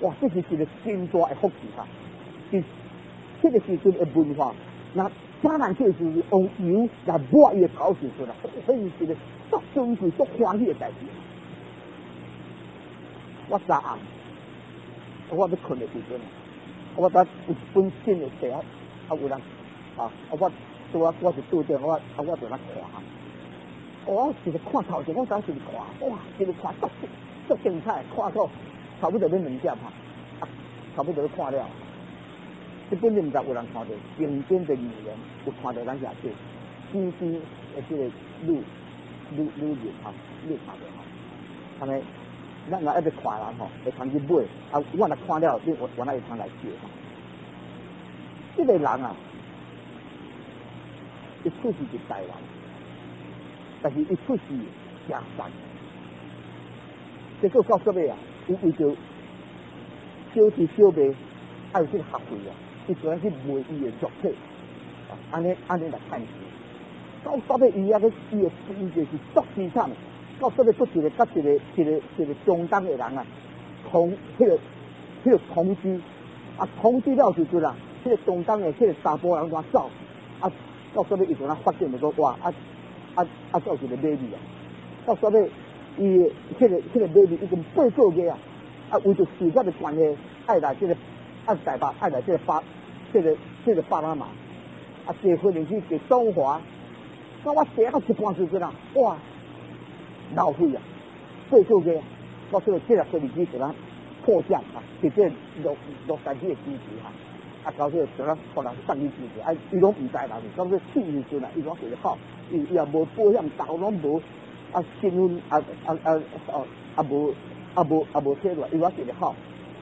哇，这是一个真大的福气哈！是这个时阵的文化，那当然就是用油来抹伊的头时阵啦，这是一个足珍贵、足欢喜的代志。我昨暗，我要困的时阵，我有本身的车有人我是拄着我就来看。我一直看头前，我当时看，哇，一直看足精彩，看到差不多要2点差不多看了。这本就唔知有人看到，经典的语言有看到咱遐这边的这个女人你看到哈，安尼咱若一直看人吼，会通去买，我若看了，你原来会通来借哈。这个人啊，伊出世是台湾。但是伊出世假善，结果到尾啊，伊为着小弟小妹爱有这个学费啊，伊专去卖伊的肉体，安尼来赚钱。到尾伊就是足资产，到尾出一个甲一个中东的人啊，同居，同居了时阵啊，这个中东的这个查甫人怎走到尾伊就发现就说哇做一个美女啊，到尾伊这个美女已经8个月为着事业的关系，爱来这个台北，爱来这个巴拿马，结婚的去给中华，那我坐到一半时阵啊，哇，浪费啊，8个月，到这个飞机给他破降直接落山去的机制到这个给他可能上去机制，伊拢唔知啦，到这去时阵伊拢觉得好。伊也无保险投，拢无新闻无贴落，伊我觉得好。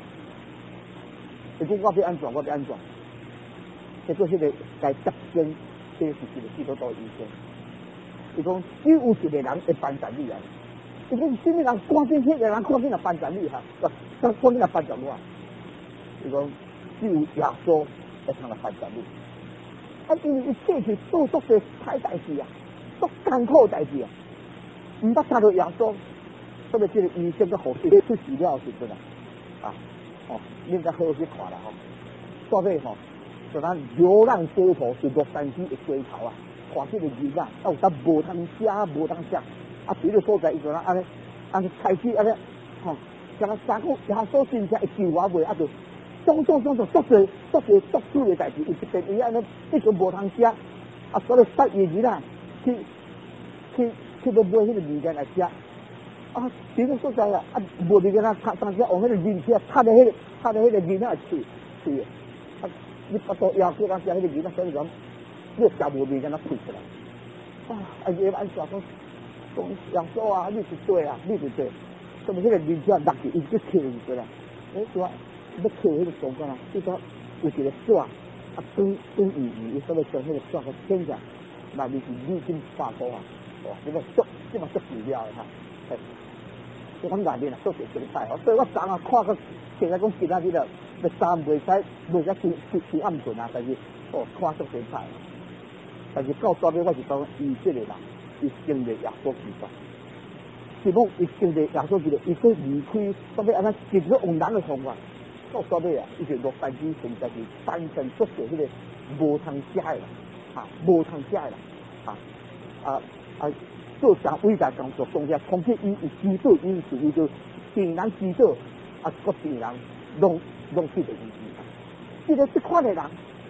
结果我要安怎？结果迄个该接生，这是一个基督徒医生。伊讲只有一个人会翻转你啊！伊讲什么人关键迄个人关键来翻转你哈？关键来翻转我。伊讲只有耶稣会通来翻转你。因为伊切去做足些歹代志啊，足艰苦代志啊，唔捌听到耶稣，特别这个医生个护士出事了时阵你应该好好去看啦吼。到尾吼，就咱流浪街头是落山区的街头啊，看这个囡仔，有得无通食，无通食，别个所在伊就安尼开始安尼像个三个耶稣真正会救我袂就。种足多足的代志，伊一边伊安尼一直无通食，所以杀伊囡仔去要买迄个物件来食，别个所在无物件啊，当时往迄个面车插在迄个囡仔喙，你巴肚枵叫人食迄个囡仔，所以讲你食无物件啊吐出来，伊安怎讲耶稣啊，你是对啊，你是对，所以迄个面车落去，伊就跳入去啦，说。要扣迄个中间啊，就说有一个线伊所以将迄个线给牵上，内面是美金8块哇，这个足奇妙的哈，这讲内面足精彩所以我昨看个，现在讲今仔日了，要3袂使去暗顿但是看足精彩，但是到尾我是讲伊这个人，伊经历耶稣基督。是讲伊经历耶稣基督，伊去离开，到尾安尼一个用人的方法。到尾啊，伊就落山之前就是单纯做些迄个无通食的啦，无通食的啦，做上伟大工作，当下从这伊有基督因是伊就病人基督个病人拢去着医治，这款的人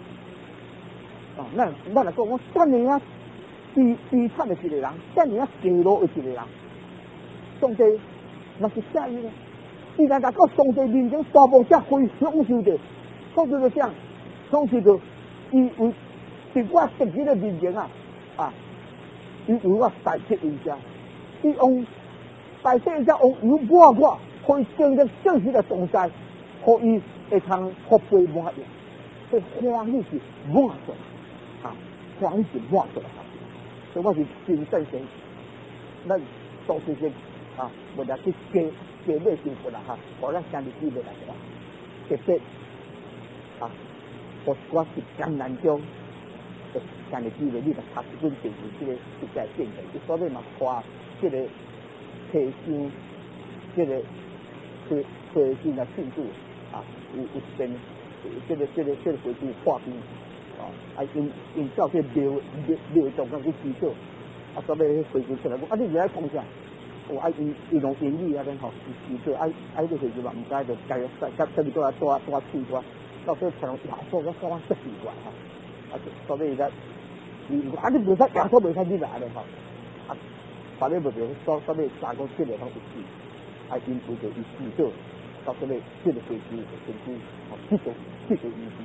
咱来讲，我遮尔悲惨的一个人，遮尔低落的一个人，上帝那是啥意呢？伊来到上帝面前，大部只非享受着，享受着啥？享受着伊为伫我敌人的面前伊为我代替伊家，伊用代替伊家用油抹我，互伊经历正式的同在，互伊会通福杯满溢，这欢喜是满足欢喜是满足所以我是真赞成咱做这些为了去加买幸福啦互咱兄弟姊妹来个特别我是艰难中兄弟姊妹，你着读一本电视这个实在见的，伊所以嘛花这个提升这个提升的庆祝， 有一边这个飞机化冰因照这庙中间去祈祷，所以飞机出来讲，你而家讲啥？伊用英语咧吼，祈祷，这飞机嘛，唔知就加特别多气多，到时候可能亚洲个方式奇怪所以而家你袂使亚洲袂使你来咧吼，反正袂所以3个7个拢有事，因为就伊祈祷，到时候这个飞机成功继续运行。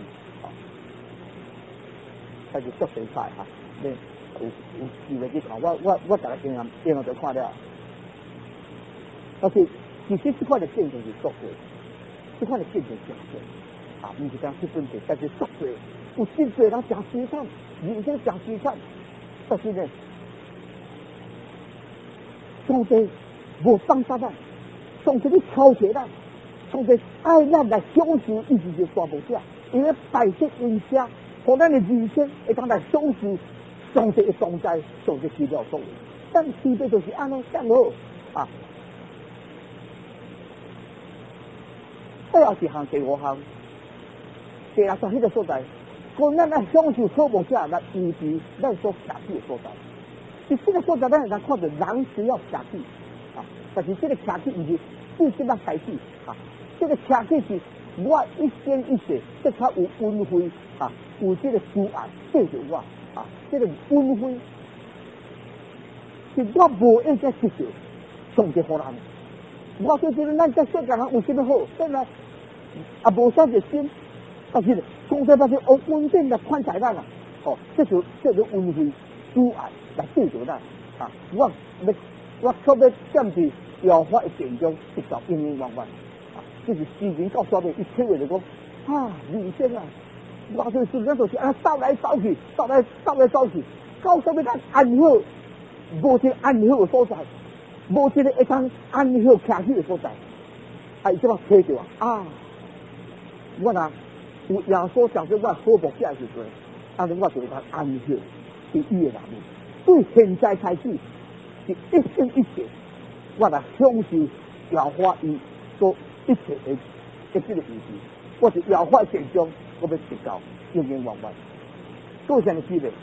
开始做比赛你有机会去看，我大概经常就看了。但是其实这块的见证是足多，这块的见证真多不是讲1分钟，但是足多，有真多人真凄惨，人生真凄惨，但是呢，上帝无放下咱，上帝咧超越咱，上帝爱咱来享受一直就全部者，因为百姓因家。和咱的人生会当来享受上帝的同在，上帝奇妙作为。但区别就是安尼咁好最后一项第5项，第6项迄个所在，讲咱来享受好无者来维持咱所徛起的所在。伫这个所在，咱会当看到人需要徛起但是这个徛起唔是自己要开始这个徛起是我一生一世，即较有恩惠有这个慈爱对着我这个恩惠是我无应该得到，上帝互人。我所觉得咱在世界上有什么好？虽然无啥热心，但是上帝把这用恩典来款待咱这就恩惠慈爱来对着咱我特别占据耀法的典章，直到永永远远这是诗人到上面一切话就讲人生我就是咱就是走来走去，走来走去，到上面咱安好，无一个安好的所在，无一个会当安好徛起的所在，伊即马找着我若有耶稣讲说我好目者的时阵，我就会当安好伫伊的内面。对现在开始是一生一世，我来享受耶华伊所一切的这个意思，我是耶华典章。我要直到永永远远，各位兄弟姊妹，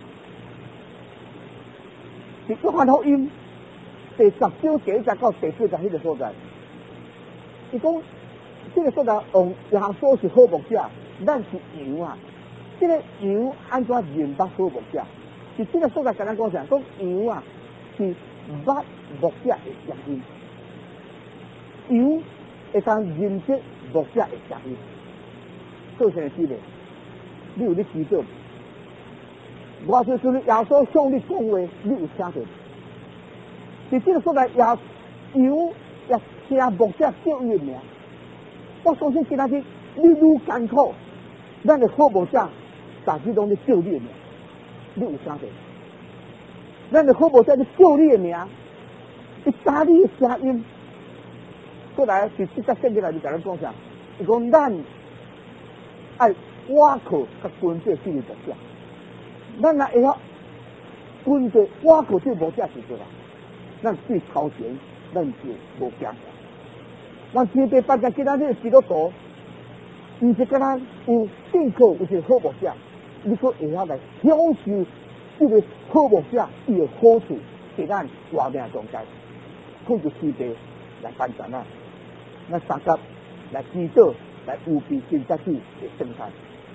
是约翰福音第10章第1节到第4节迄个所在，伊讲这个所在用耶稣是好牧者，咱是羊这个羊安怎认捌好牧者？是这个所在跟咱讲啥？讲羊是捌牧者的声音，羊会当认识牧者的声音。做成的姊妹，你有咧祈祷？我就是耶稣向你讲话，你有听到？伫这个所在，羊也听牧者叫伊的名。我相信今仔日你愈艰苦，咱的好牧者，但是拢咧叫你的名，你有听到？咱的好牧者咧叫你的名，伊知你的声音。过来第7节圣经内面甲咱讲啥？伊讲咱。爱倚靠甲跟着这个牧者，咱若会晓跟着倚靠这个牧者时阵咱对头前咱就无惊。咱天地万物今仔日基督徒，毋是敢若有信靠有一个好牧者，你佫会晓来享受这个好牧者伊的好处，伫咱活命中间，控制天地来帮助咱三甲来祈祷。来有比今早起的生产，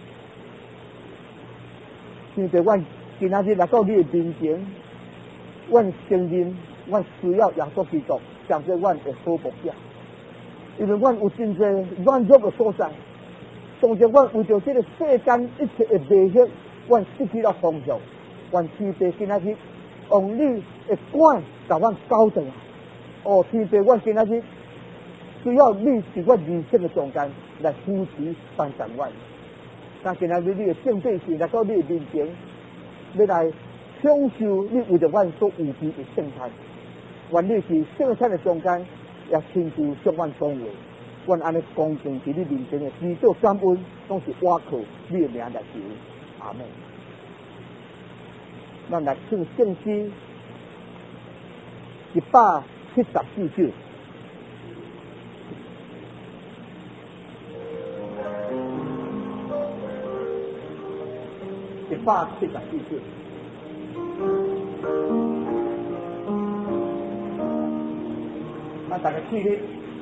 现在阮今仔日来到你的面前，阮承认，阮需要耶稣基督，成做阮的好牧者，因为阮有真侪软弱的所在，当着阮为着这个世间一切的迷惑，阮失去了方向，阮天父今仔日用你的管甲阮交代天父，阮今仔日需要你伫阮人生的中间来扶持帮助阮。但今仔日你的正对是来到你的面前，要来享受你为着阮所有备的圣餐。愿你是圣餐的中间，也亲自向阮讲话。阮安尼恭敬伫你面前的祈祷感恩，拢是倚靠你的名来求。阿门。咱来唱圣诗174首。 174岁。大家记得。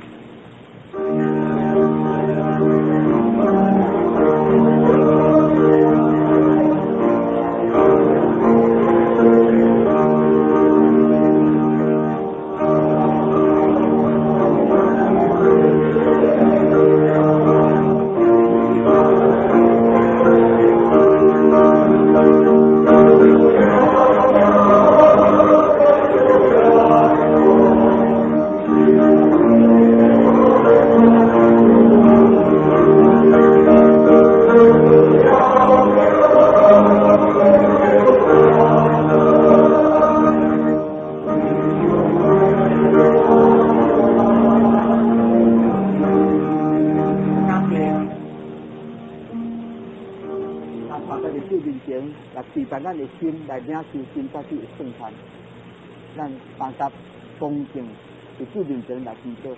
咱的心来领受神在这圣餐，咱大家恭敬伫主面前来祈祷。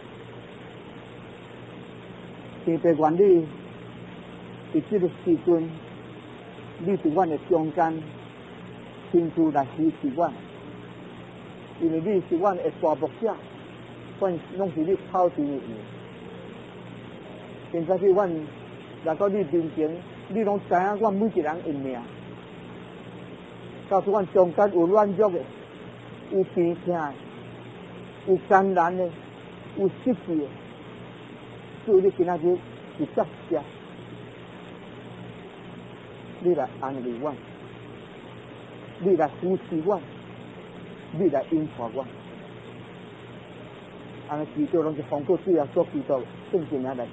天父愿你伫这个时阵，你是阮的中间，亲自来支持阮，因为你是阮的大牧者，阮拢是你草地的羊。现在是阮来到你面前，你拢知影阮每一个人的命。告诉阮中间有软弱的，有病痛的，有艰难的，有失去的，所以你今仔日是接下，你来安慰阮，你来扶持阮，你来引导阮，安尼祈祷拢是通过主耶稣基督圣经来祈。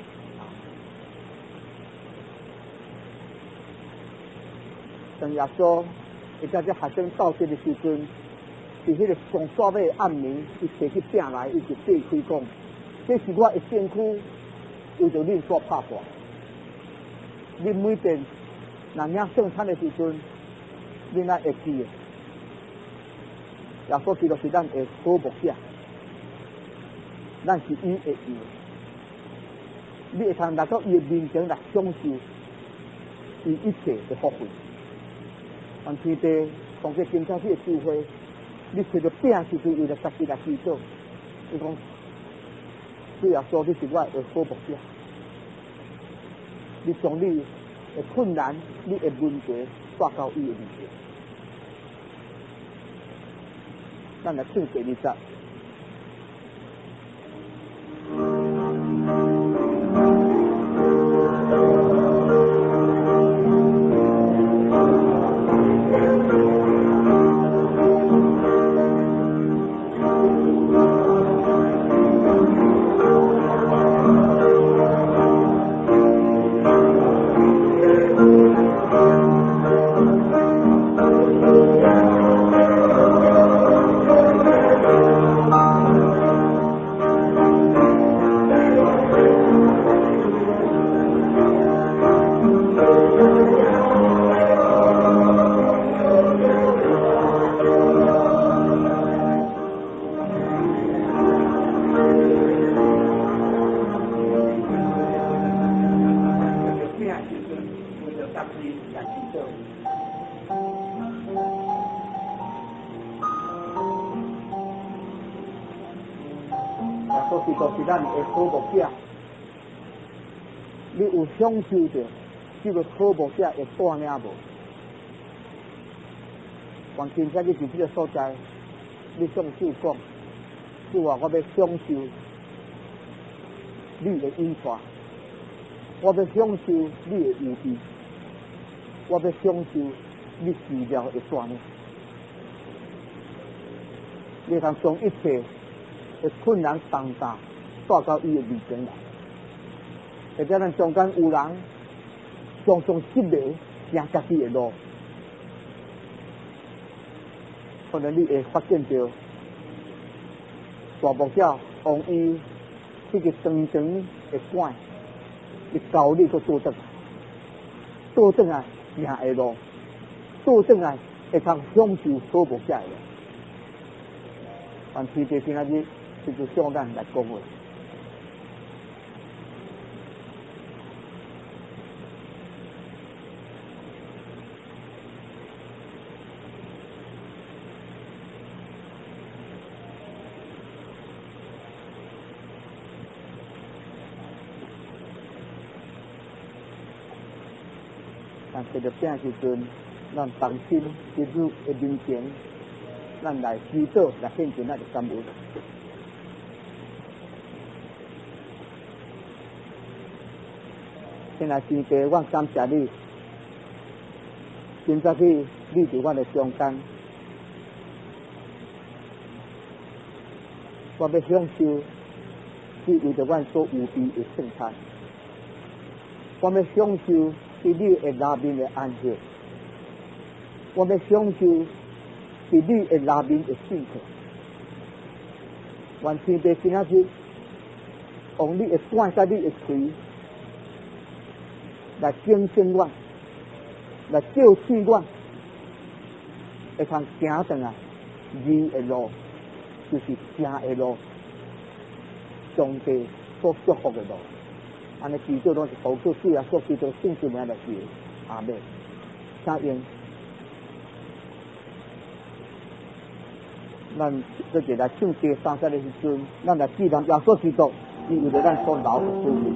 当耶稣会在这学生到这的时阵，伫迄个上煞尾的暗暝，伊摕起饼来，伊就擘开讲：这是我的身躯，为着恁所拍破。恁每遍若领圣餐的时阵，恁爱会记的。耶稣基督是咱的好牧者，咱是伊的羊。你会通来到伊的面前来享受伊一切的福分。但天父从这今朝这个智慧，你摕到饼时阵，为了家己来祈祷。伊讲，主耶稣，你是我的好牧者，你将你的困难、你的问题带到伊的面前。咱来唱第20。是咱的好牧者，你有享受着这个好牧者的带领无？但今天你伫这个所在，你向主讲，主啊，我要享受你的引带，我要享受你的有志，我要享受你治疗的带领。你通将一切的困难重担带到伊的面前来，或者咱中间有人常常失迷，行家己的路，可能你会发现到大牧者往伊这个长长的管，你教你去倒转来，倒转来行的路，倒转来会通享受好牧者的路。但天父今仔日就是向咱来讲话。 但食着饼时阵，咱放心伫主的面前，咱来祈祷，来献上咱的感恩。现在天父，我感谢你，今早起你伫我的中间，我要享受你为着阮所有备的圣餐，我要享受伫你的内面的安息，我要享受伫你的内面的信靠。愿天父今仔日用你的肝甲你的腿来警醒我，来教训我，会通行转来义的路，就是正的路，上帝所祝福的路。安尼祈祷拢是祷告主耶稣基督圣子名来祈，阿门。请用，咱这就来唱第三节的时阵，咱来纪念耶稣基督，伊为了咱所流的水血。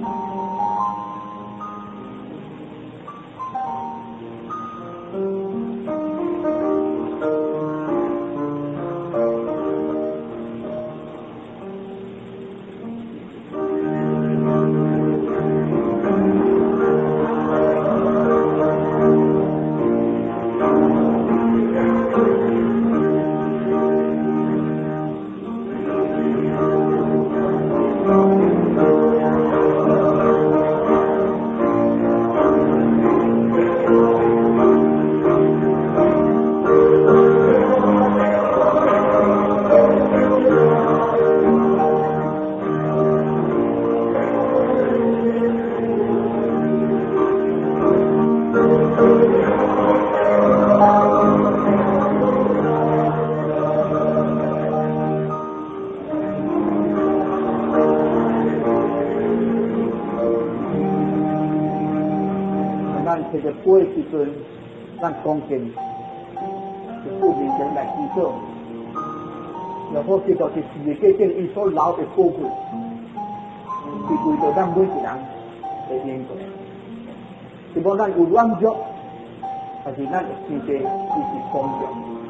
过的时阵，咱恭敬，是主面前来祈祷，然后基督是世界间伊所流的宝血，是为着咱每一人的缘故。是无咱有软弱，还是咱的天父伊是公正？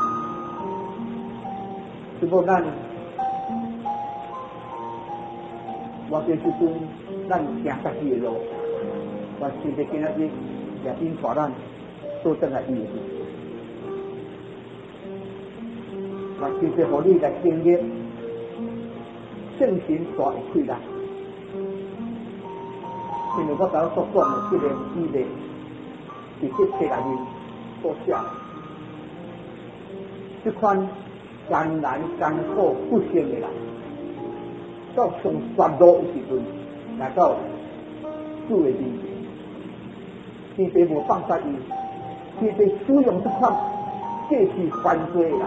是无咱活着时阵，咱行家己的路，但天父今仔日也引带咱做正来伊的事。但天父互你来经历圣神大的气力，因为我刚刚所讲的这个字的，是这册内面所写的。这款艰难、艰苦、不幸的人，到上绝路的时阵，来到主的面前，天父无放下伊，天父使用这款过去犯罪的人，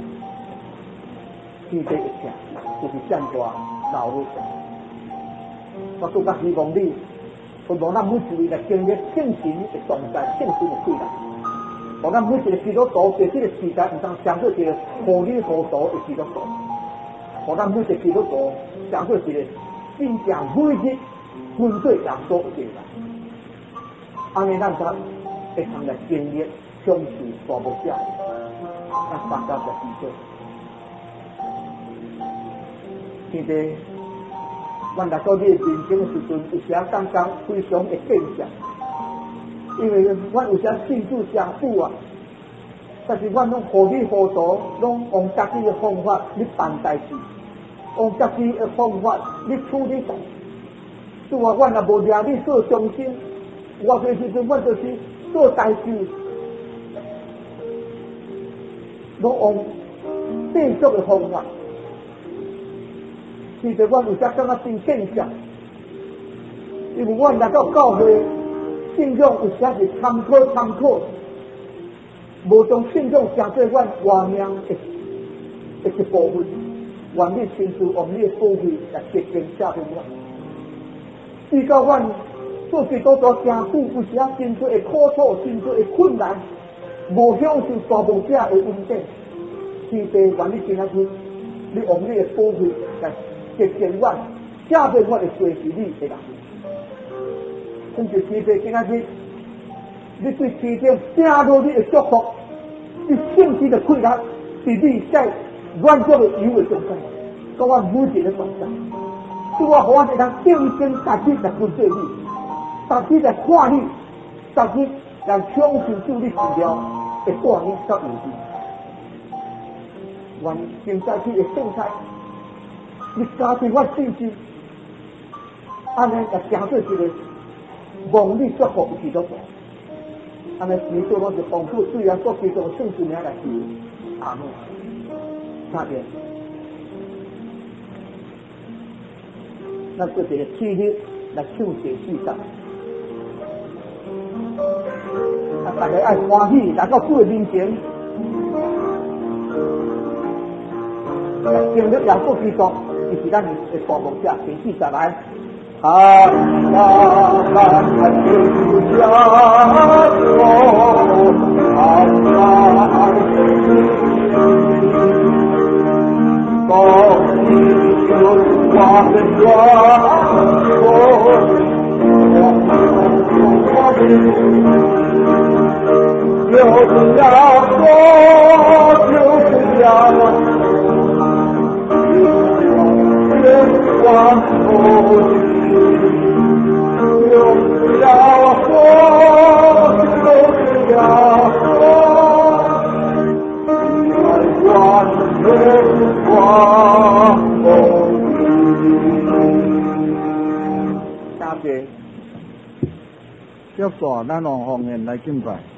天父一听就是这么大流血。我更加希望你，希望咱每一位来经历圣神的同在、圣神的气力。互咱每一个基督徒在这个时代，唔通相做一个糊里糊涂的基督徒。互咱每一个基督徒相做一个真正每日跟随耶稣的人。安尼咱才会通来经历享受大牧者，咱大家来祈祷。天父，阮来到你的面前的时阵，有时感觉非常的见笑。因为阮有时信主诚久啊，但是阮拢糊里糊涂，拢用家己的方法去办代志，用家己的方法去处理代志。主啊，阮也无掠你做中心，有些时阵阮就是做代志，拢用世俗的方法。其实阮有时感觉真见笑，因为阮来到教会。信仰有时是参考，无将信仰当作阮活命的一部分。愿你亲自用你的宝血来洁净赦免阮。至到阮做基督徒诚久，有时真多的苦楚，真多的困难，无享受大牧者的恩典。天父，愿你今仔日，你用你的宝血来洁净阮，赦免阮的罪是你的人。甚至天父今仔日， 你对其中正路你的祝福，你圣经的配合，是你在软弱的有的中间，跟我每一个转身，是我我一人定睛家己来跟对你，家己来看你，家己来享受主你治疗的带领甲有力。愿现在去的圣餐，你加添我信心，安尼来行做一个蒙你祝福的基督徒。安尼基督徒是丰富，虽然国基督圣子名来祈，阿门。下边，咱做一个七日来唱谢诗歌，大家爱欢喜来到主的面前。经历耶稣基督，就是咱的大牧者，第40来。啊， 约束咱用方言来敬拜。